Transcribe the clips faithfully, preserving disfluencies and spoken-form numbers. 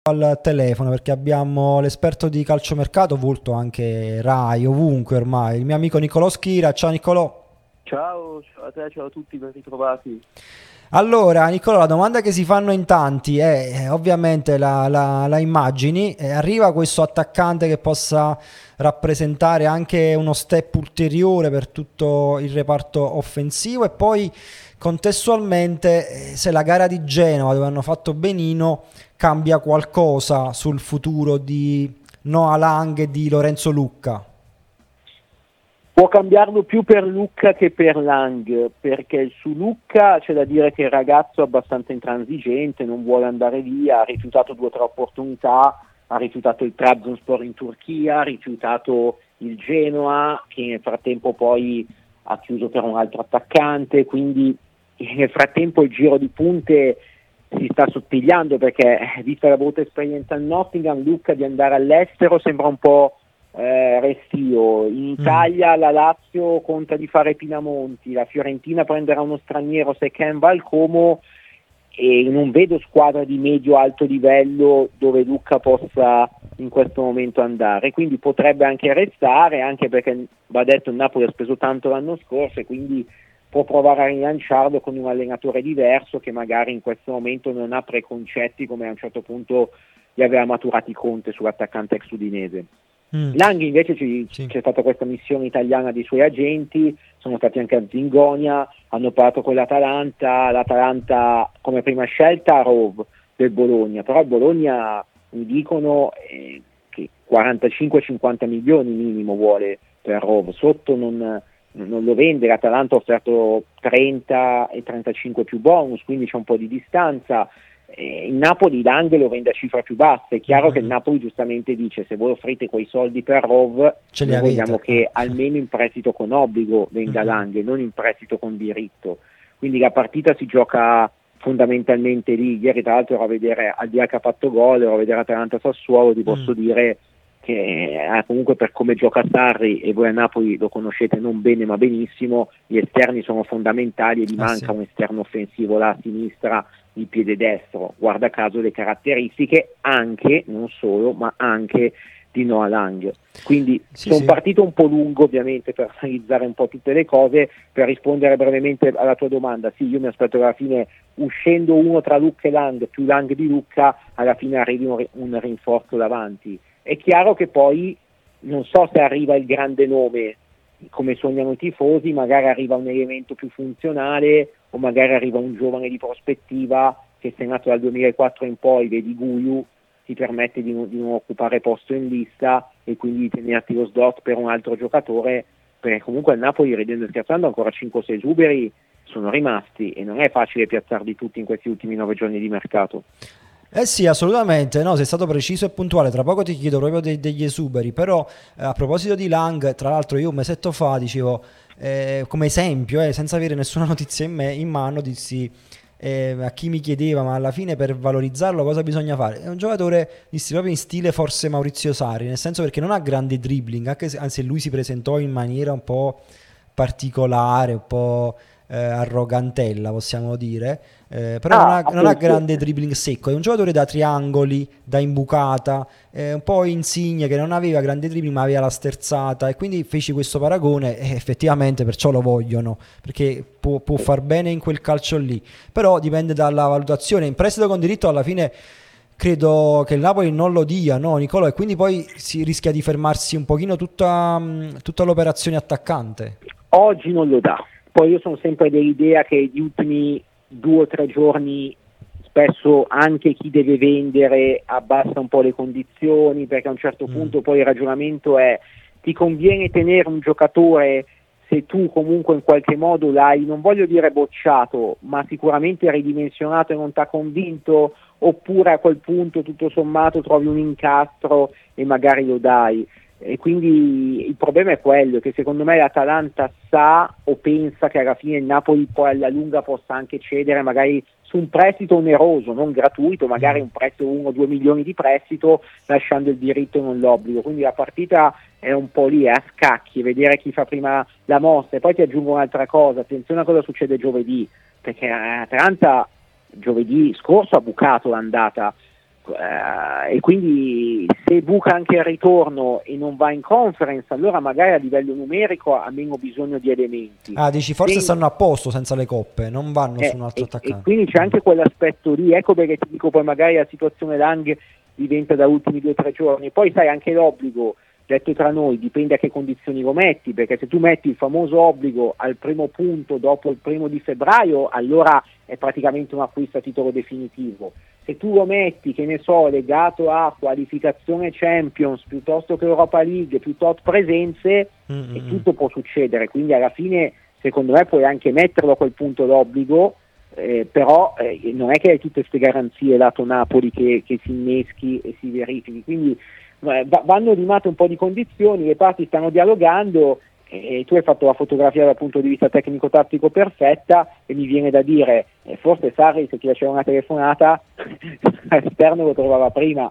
al telefono perché abbiamo l'esperto di calciomercato, volto anche Rai, ovunque ormai, il mio amico Nicolò Schira. Ciao Nicolò. Ciao, ciao a te, ciao a tutti, ben ritrovati. Allora, Nicolò, la domanda che si fanno in tanti è, eh, ovviamente la, la- la immagini, eh, arriva questo attaccante che possa rappresentare anche uno step ulteriore per tutto il reparto offensivo, e poi contestualmente, eh, se la gara di Genova, dove hanno fatto benino, cambia qualcosa sul futuro di Noah Lang e di Lorenzo Lucca. Può cambiarlo più per Lucca che per Lang, perché su Lucca c'è da dire che il ragazzo è abbastanza intransigente, non vuole andare via, ha rifiutato due o tre opportunità, ha rifiutato il Trabzonspor in Turchia, ha rifiutato il Genoa, che nel frattempo poi ha chiuso per un altro attaccante, quindi nel frattempo il giro di punte si sta sottigliando, perché vista la brutta esperienza al Nottingham, Lucca di andare all'estero sembra un po' eh, restio. In Italia la Lazio conta di fare Pinamonti, la Fiorentina prenderà uno straniero se Ken va al Como, e non vedo squadra di medio-alto livello dove Lucca possa in questo momento andare, quindi potrebbe anche restare, anche perché va detto il Napoli ha speso tanto l'anno scorso e quindi può provare a rilanciarlo con un allenatore diverso che magari in questo momento non ha preconcetti come a un certo punto gli aveva maturati Conte sull'attaccante ex udinese. Mm. Langhi invece ci, Sì. c'è stata questa missione italiana dei suoi agenti, sono stati anche a Zingonia, hanno parlato con l'Atalanta, l'Atalanta come prima scelta a Rov del Bologna, però il Bologna mi dicono eh, che quarantacinque cinquanta milioni minimo vuole per Rov, sotto non, non lo vende, l'Atalanta ha offerto trenta e trentacinque più bonus, quindi c'è un po' di distanza. Il Napoli Lang lo vende a cifra più bassa, è chiaro mm-hmm. che il Napoli giustamente dice: se voi offrite quei soldi per Rov, Ce li noi avete. vogliamo che almeno in prestito con obbligo venga mm-hmm. Lang e non in prestito con diritto, quindi la partita si gioca fondamentalmente lì. Ieri tra l'altro ero a vedere, al di là che ha fatto gol, ero a vedere Atalanta Sassuolo, ti posso mm. dire che eh, comunque per come gioca Sarri, e voi a Napoli lo conoscete non bene ma benissimo, gli esterni sono fondamentali e gli ah, manca sì. un esterno offensivo là a sinistra, il piede destro, guarda caso le caratteristiche anche, non solo, ma anche di Noah Lang. Quindi sì, sono sì. partito un po' lungo ovviamente per analizzare un po' tutte le cose. Per rispondere brevemente alla tua domanda, sì, io mi aspetto che alla fine, uscendo uno tra Lucca e Lang più Lang di Lucca, alla fine arrivi un, un rinforzo davanti. È chiaro che poi non so se arriva il grande nome come sognano i tifosi, magari arriva un elemento più funzionale o magari arriva un giovane di prospettiva che, se è nato dal duemilaquattro in poi, vedi Guiu, ti permette di non, di non occupare posto in lista e quindi di tenerti lo slot per un altro giocatore, perché comunque al Napoli, ridendo e scherzando, ancora cinque o sei esuberi sono rimasti e non è facile piazzarli tutti in questi ultimi nove giorni di mercato. Eh sì, assolutamente, no, sei stato preciso e puntuale. Tra poco ti chiedo proprio de- degli esuberi, però eh, a proposito di Lang, tra l'altro io un mesetto fa dicevo, eh, come esempio, eh, senza avere nessuna notizia in, me, in mano, dissi eh, a chi mi chiedeva ma alla fine per valorizzarlo cosa bisogna fare? È un giocatore, dissi proprio in stile forse Maurizio Sarri, nel senso perché non ha grande dribbling, anche se, anzi lui si presentò in maniera un po' particolare, un po' eh, arrogantella, possiamo dire. Eh, però ah, non, ha, non ha grande dribbling secco, è un giocatore da triangoli, da imbucata, eh, un po' Insigne che non aveva grande dribbling ma aveva la sterzata, e quindi feci questo paragone e effettivamente perciò lo vogliono, perché può, può far bene in quel calcio lì, però dipende dalla valutazione. In prestito con diritto alla fine credo che il Napoli non lo dia, no Nicolò, e quindi poi si rischia di fermarsi un pochino tutta, tutta l'operazione attaccante. Oggi non lo dà, poi io sono sempre dell'idea che gli ultimi due o tre giorni spesso anche chi deve vendere abbassa un po' le condizioni, perché a un certo mm. punto poi il ragionamento è: ti conviene tenere un giocatore se tu comunque in qualche modo l'hai, non voglio dire bocciato, ma sicuramente ridimensionato e non ti ha convinto, oppure a quel punto tutto sommato trovi un incastro e magari lo dai. E quindi il problema è quello, che secondo me l'Atalanta sa o pensa che alla fine il Napoli poi alla lunga possa anche cedere magari su un prestito oneroso, non gratuito, magari un prestito uno o due milioni di prestito, lasciando il diritto e non l'obbligo. Quindi la partita è un po' lì, è a scacchi, vedere chi fa prima la mossa. E poi ti aggiungo un'altra cosa, attenzione a cosa succede giovedì, perché l'Atalanta giovedì scorso ha bucato l'andata, Uh, e quindi se buca anche il ritorno e non va in conference, allora magari a livello numerico ha meno bisogno di elementi. Ah, dici forse quindi, stanno a posto senza le coppe, non vanno eh, su un altro e, attaccante. E quindi c'è anche quell'aspetto lì, ecco perché ti dico poi magari la situazione Lang diventa da ultimi due o tre giorni. Poi sai anche l'obbligo, detto tra noi, dipende a che condizioni lo metti, perché se tu metti il famoso obbligo al primo punto dopo il primo di febbraio, allora è praticamente un acquisto a titolo definitivo. Se tu lo metti, che ne so, legato a qualificazione Champions piuttosto che Europa League, più tot presenze, mm-hmm. e tutto può succedere, quindi alla fine secondo me puoi anche metterlo a quel punto l'obbligo, eh, però eh, non è che hai tutte queste garanzie lato Napoli che, che si inneschi e si verifichi, quindi eh, vanno rimate un po' di condizioni, le parti stanno dialogando. E tu hai fatto la fotografia dal punto di vista tecnico-tattico perfetta e mi viene da dire eh, forse Sarri, se ti faceva una telefonata all'esterno lo trovava prima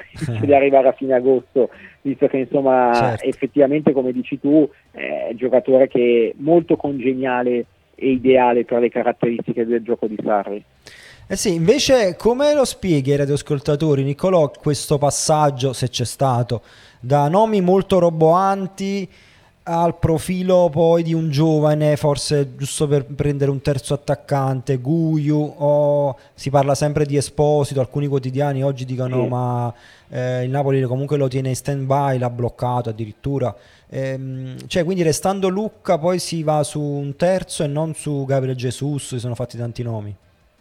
di arrivare a fine agosto, visto che insomma certo. Effettivamente come dici tu è un giocatore che è molto congeniale e ideale per le caratteristiche del gioco di Sarri. Eh sì, invece come lo spieghi ai radioascoltatori, Niccolò, questo passaggio, se c'è stato, da nomi molto roboanti al profilo poi di un giovane, forse giusto per prendere un terzo attaccante, Guiu, o si parla sempre di Esposito, alcuni quotidiani oggi dicono sì. ma eh, il Napoli comunque lo tiene in stand by, l'ha bloccato addirittura, ehm, cioè quindi restando Lucca poi si va su un terzo e non su Gabriel Jesus, si sono fatti tanti nomi.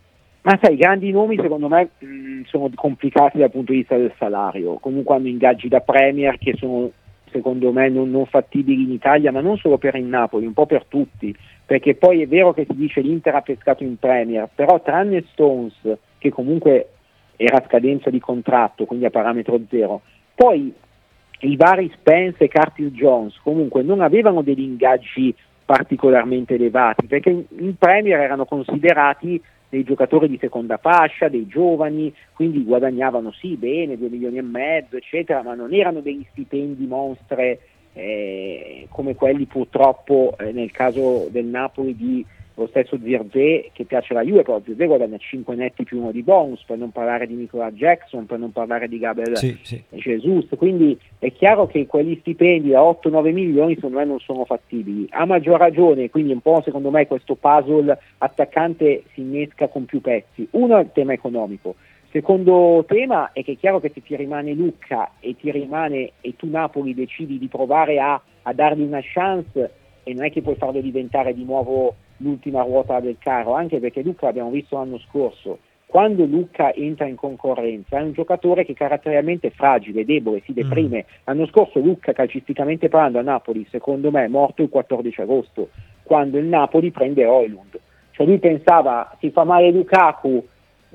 Ma sai, i grandi nomi secondo me mh, sono complicati dal punto di vista del salario, comunque hanno ingaggi da Premier che sono secondo me non, non fattibili in Italia, ma non solo per il Napoli, un po' per tutti, perché poi è vero che si dice l'Inter ha pescato in Premier, però tranne Stones, che comunque era a scadenza di contratto, quindi a parametro zero, poi i vari Spence e Curtis Jones comunque non avevano degli ingaggi particolarmente elevati, perché in, in Premier erano considerati dei giocatori di seconda fascia, dei giovani, quindi guadagnavano sì bene, due milioni e mezzo, eccetera, ma non erano degli stipendi monstre eh, come quelli purtroppo eh, nel caso del Napoli di lo stesso Zirkzee, che piace alla Juve, però Zirkzee guadagna cinque netti più uno di bonus, per non parlare di Nicola Jackson, per non parlare di Gabriel sì, sì. Jesus, quindi è chiaro che quegli stipendi a otto nove milioni secondo me non sono fattibili, a maggior ragione, quindi un po' secondo me questo puzzle attaccante si innesca con più pezzi. Uno è il tema economico, secondo tema è che è chiaro che se ti rimane Lucca e ti rimane e tu Napoli decidi di provare a, a dargli una chance, e non è che puoi farlo diventare di nuovo l'ultima ruota del carro, anche perché Lucca l'abbiamo visto l'anno scorso, quando Lucca entra in concorrenza è un giocatore che caratterialmente è fragile, debole, si deprime. Mm. L'anno scorso Lucca, calcisticamente parlando, a Napoli secondo me è morto il quattordici agosto, quando il Napoli prende Højlund, cioè lui pensava si fa male Lukaku,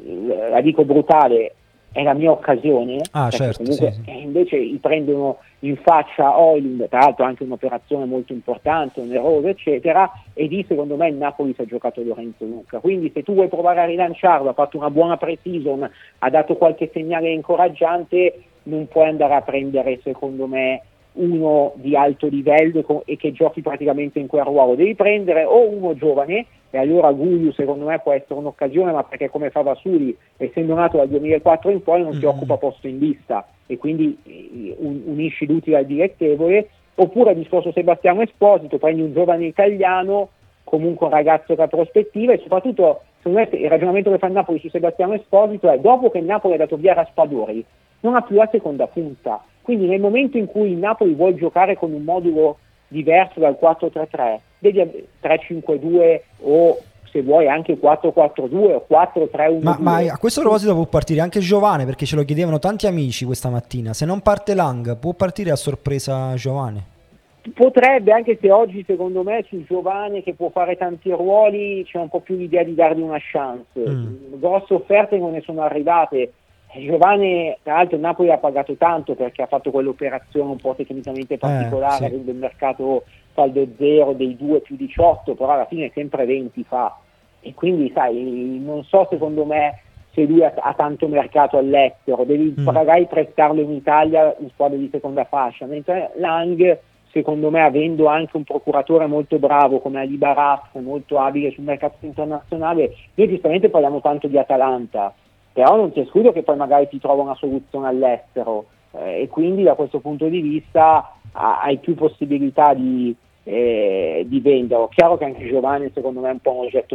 la dico brutale, è la mia occasione, ah, certo, comunque sì, sì. invece gli prendono in faccia Højlund, tra l'altro anche un'operazione molto importante, onerosa eccetera, e lì secondo me il Napoli si è giocato Lorenzo Lucca, quindi se tu vuoi provare a rilanciarlo, ha fatto una buona pre-season, ha dato qualche segnale incoraggiante, non puoi andare a prendere secondo me uno di alto livello e che giochi praticamente in quel ruolo, devi prendere o uno giovane, e allora Guiu secondo me può essere un'occasione, ma perché come fa Vasuli, essendo nato dal duemilaquattro in poi non si mm. occupa posto in lista e quindi eh, un, unisci l'utile al dilettevole, oppure il discorso Sebastiano Esposito, prendi un giovane italiano, comunque un ragazzo che ha prospettiva, e soprattutto secondo me il ragionamento che fa il Napoli su Sebastiano Esposito è: dopo che il Napoli ha dato via Raspadori non ha più la seconda punta, quindi nel momento in cui il Napoli vuole giocare con un modulo diverso dal quattro tre tre, devi tre cinque due o se vuoi anche quattro quattro due o quattro tre uno ma, due. ma a questo proposito può partire anche Giovane, perché ce lo chiedevano tanti amici questa mattina, se non parte Lang può partire a sorpresa Giovane? Potrebbe, anche se oggi secondo me sul Giovane, che può fare tanti ruoli, c'è un po' più l'idea di dargli una chance. mm. Grosse offerte non ne sono arrivate. Giovane, tra l'altro il Napoli ha pagato tanto perché ha fatto quell'operazione un po' tecnicamente particolare, eh, sì. del mercato saldo zero dei due più diciotto, però alla fine sempre venti fa, e quindi sai, non so secondo me se lui ha, ha tanto mercato all'estero, devi mm. magari prestarlo in Italia in squadra di seconda fascia, mentre Lang secondo me, avendo anche un procuratore molto bravo come Ali Baraf, molto abile sul mercato internazionale, noi giustamente parliamo tanto di Atalanta, però non ti escludo che poi magari ti trova una soluzione all'estero, eh, e quindi da questo punto di vista ha, hai più possibilità di, eh, di venderlo. Chiaro che anche Giovanni secondo me è un po' un oggetto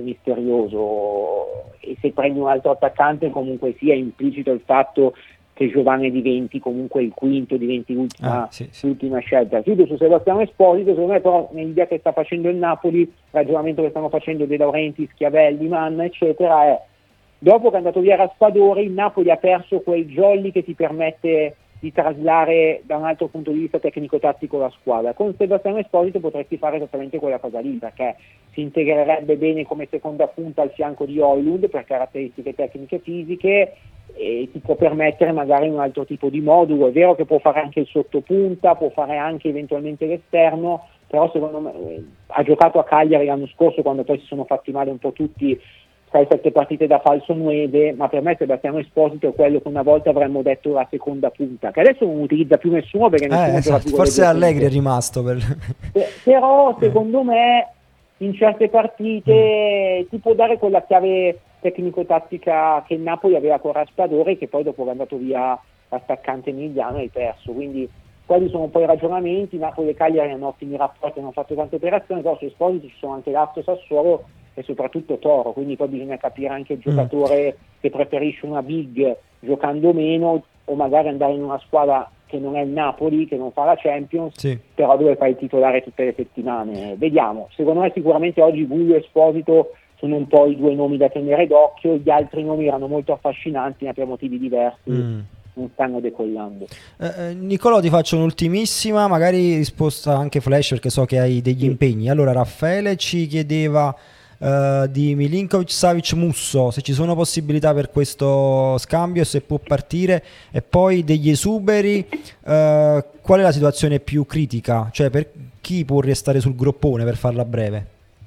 misterioso, e se prendi un altro attaccante comunque sia implicito il fatto che Giovanni diventi comunque il quinto, diventi l'ultima, ah, sì, sì. l'ultima scelta. Chiudo su Sebastiano Esposito, secondo me però nell'idea che sta facendo il Napoli, il ragionamento che stanno facendo De Laurentiis, Schiavelli, Manna eccetera è: dopo che è andato via Raspadori, il Napoli ha perso quel jolly che ti permette di traslare da un altro punto di vista tecnico-tattico la squadra. Con Sebastiano Esposito potresti fare esattamente quella cosa lì, perché si integrerebbe bene come seconda punta al fianco di Højlund per caratteristiche tecniche e fisiche, e ti può permettere magari un altro tipo di modulo. È vero che può fare anche il sottopunta, può fare anche eventualmente l'esterno, però secondo me eh, ha giocato a Cagliari l'anno scorso quando poi si sono fatti male un po' tutti, sei sette partite da falso nueve, ma per me Sebastiano Esposito è quello che una volta avremmo detto la seconda punta, che adesso non utilizza più nessuno perché nessuno Eh, gioca esatto. più. Forse Allegri è rimasto per... eh, però secondo me in certe partite mm. ti può dare quella chiave tecnico-tattica che il Napoli aveva con Raspadori, che poi dopo che è andato via l'attaccante Emiliano hai perso. Quindi quelli sono poi i ragionamenti. Napoli e Cagliari hanno ottimi rapporti, hanno fatto tante operazioni, però su Esposito ci sono anche Lazio, Sassuolo e soprattutto Toro, quindi poi bisogna capire anche il giocatore mm. che preferisce una big giocando meno, o magari andare in una squadra che non è il Napoli, che non fa la Champions, sì. però dove fai il titolare tutte le settimane. Vediamo, secondo me sicuramente oggi Buio e Esposito sono un po' i due nomi da tenere d'occhio, gli altri nomi erano molto affascinanti, ma per motivi diversi mm. non stanno decollando. Eh, Nicolò, ti faccio un'ultimissima, magari risposta anche flash perché so che hai degli sì. impegni. Allora Raffaele ci chiedeva Uh, di Milinkovic, Savic, Musso, se ci sono possibilità per questo scambio e se può partire, e poi degli esuberi, uh, qual è la situazione più critica, cioè per chi può restare sul groppone, per farla breve?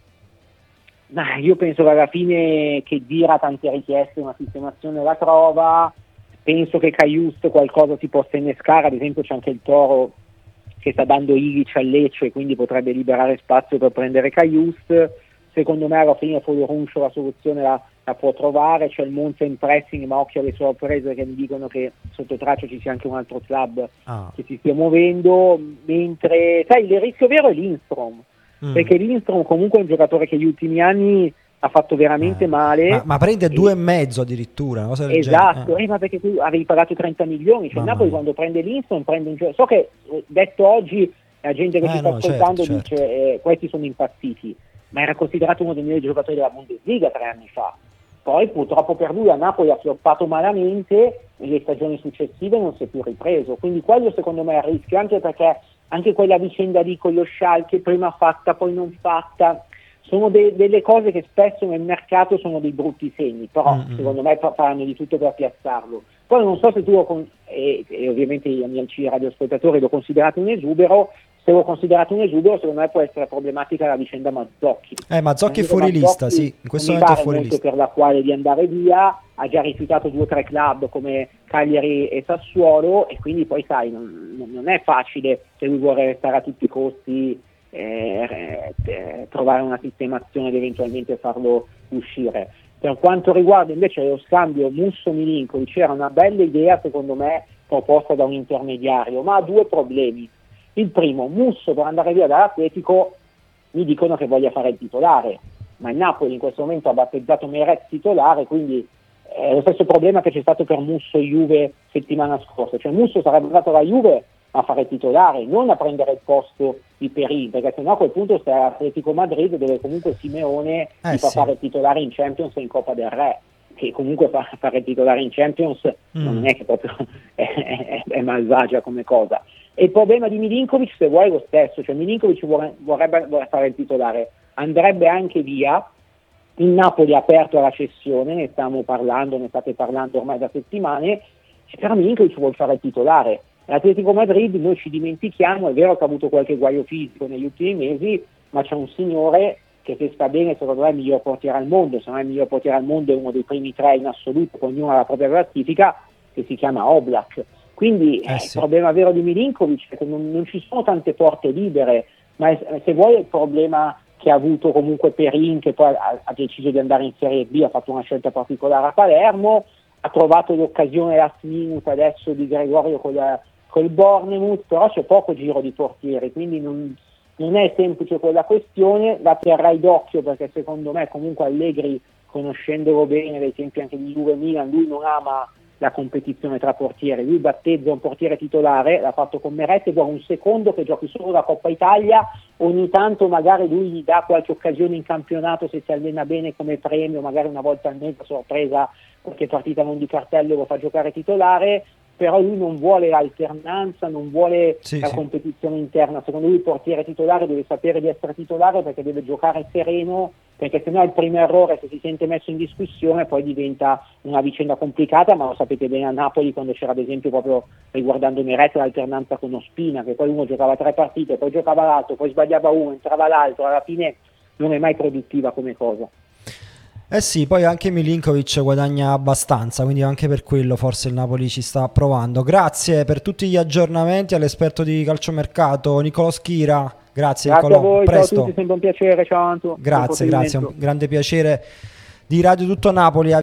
Nah, io penso che alla fine che Dira tante richieste, una sistemazione la trova. Penso che Cajuste qualcosa si possa innescare, ad esempio c'è anche il Toro che sta dando Ilic al Lecce, quindi potrebbe liberare spazio per prendere Cajuste. Secondo me alla fine Fodoruncio la soluzione la, la può trovare. C'è il Monza in pressing, ma occhio alle sorprese che mi dicono che sotto traccia ci sia anche un altro club ah. che si stia muovendo, mentre sai il rischio vero è Lindstrom, mm. perché Lindstrom comunque è un giocatore che gli ultimi anni ha fatto veramente eh. male, ma, ma prende e... due e mezzo addirittura, una cosa del esatto, eh. eh, ma perché tu avevi pagato trenta milioni, cioè il Napoli quando prende Lindstrom prende un giocatore, so che detto oggi la gente che eh, ci sta no, ascoltando certo, dice certo. Eh, questi sono impazziti, ma era considerato uno dei migliori giocatori della Bundesliga tre anni fa. Poi purtroppo per lui a Napoli ha floppato malamente e le stagioni successive non si è più ripreso, quindi quello secondo me è a rischio, anche perché anche quella vicenda lì con lo Schalke, prima fatta poi non fatta, sono de- delle cose che spesso nel mercato sono dei brutti segni, però mm-hmm. secondo me faranno di tutto per piazzarlo. Poi non so se tu lo con- e, e ovviamente gli amici radioascoltatori lo considerate un esubero. Se lo considerato un esubero, secondo me può essere problematica la vicenda Mazzocchi. Eh, Mazzocchi è fuori Mazzocchi lista, sì, in questo momento è fuori lista. Per la quale di andare via, ha già rifiutato due o tre club come Cagliari e Sassuolo, e quindi poi sai, non, non è facile, se lui vuole restare a tutti i costi, eh, eh, trovare una sistemazione ed eventualmente farlo uscire. Per quanto riguarda invece lo scambio Musso-Milinkovic, c'era una bella idea, secondo me, proposta da un intermediario, ma ha due problemi. Il primo, Musso per andare via dall'Atletico mi dicono che voglia fare il titolare, ma il Napoli in questo momento ha battezzato Meret titolare, quindi è lo stesso problema che c'è stato per Musso Juve settimana scorsa, cioè Musso sarebbe andato alla Juve a fare il titolare, non a prendere il posto di Perin, perché sennò a quel punto stai all'Atletico Madrid dove comunque Simeone eh, ti fa sì. fare il titolare in Champions e in Coppa del Re, che comunque fa, fare il titolare in Champions mm. non è che proprio è, è, è malvagia come cosa. E il problema di Milinkovic, se vuoi, è lo stesso, cioè Milinkovic vorrebbe, vorrebbe fare il titolare, andrebbe anche via, il Napoli ha aperto alla cessione, ne stiamo parlando, ne state parlando ormai da settimane, e però Milinkovic vuole fare il titolare. L'Atletico Madrid, noi ci dimentichiamo, è vero che ha avuto qualche guaio fisico negli ultimi mesi, ma c'è un signore che se sta bene secondo me è il miglior portiere al mondo, se non è il miglior portiere al mondo è uno dei primi tre in assoluto, con ognuno ha la propria classifica, che si chiama Oblak. Quindi eh, sì. il problema vero di Milinkovic è che non, non ci sono tante porte libere, ma è, se vuoi è il problema che ha avuto comunque Perin, che poi ha, ha deciso di andare in Serie B, ha fatto una scelta particolare a Palermo, ha trovato l'occasione last minute adesso di Gregorio con la, col Bournemouth, però c'è poco giro di portieri, quindi non, non è semplice quella questione, la terrai d'occhio perché secondo me comunque Allegri, conoscendolo bene dai tempi anche di Juve Milan, lui non ama la competizione tra portieri, lui battezza un portiere titolare, l'ha fatto con Meret, e vuole un secondo che giochi solo la Coppa Italia, ogni tanto magari lui gli dà qualche occasione in campionato se si allena bene come premio, magari una volta al mese, sorpresa, qualche partita non di cartello lo fa giocare titolare, però lui non vuole l'alternanza, non vuole sì, la sì. competizione interna. Secondo lui il portiere titolare deve sapere di essere titolare perché deve giocare sereno, perché sennò il primo errore, se si sente messo in discussione, poi diventa una vicenda complicata, ma lo sapete bene a Napoli quando c'era ad esempio, proprio riguardando Meret, l'alternanza con Ospina, che poi uno giocava tre partite, poi giocava l'altro, poi sbagliava uno, entrava l'altro, alla fine non è mai produttiva come cosa. Eh sì, poi anche Milinkovic guadagna abbastanza, quindi anche per quello forse il Napoli ci sta provando. Grazie per tutti gli aggiornamenti all'esperto di calciomercato Nicolò Schira. Grazie, Grazie Nicolò. a voi, Presto. ciao a tutti, sempre un piacere, ciao Anto. Grazie, grazie, un grande piacere di Radio Tutto Napoli.